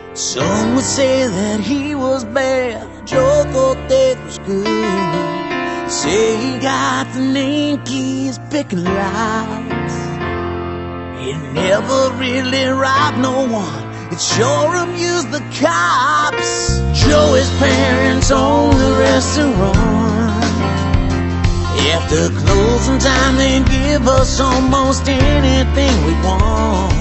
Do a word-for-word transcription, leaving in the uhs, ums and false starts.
Some would say that he was bad, Joe thought that was good. Say he got the name keys picking locks. He never really robbed no one, it sure amused the cops. Joey's parents own the restaurant. After closing time, they give us almost anything we want.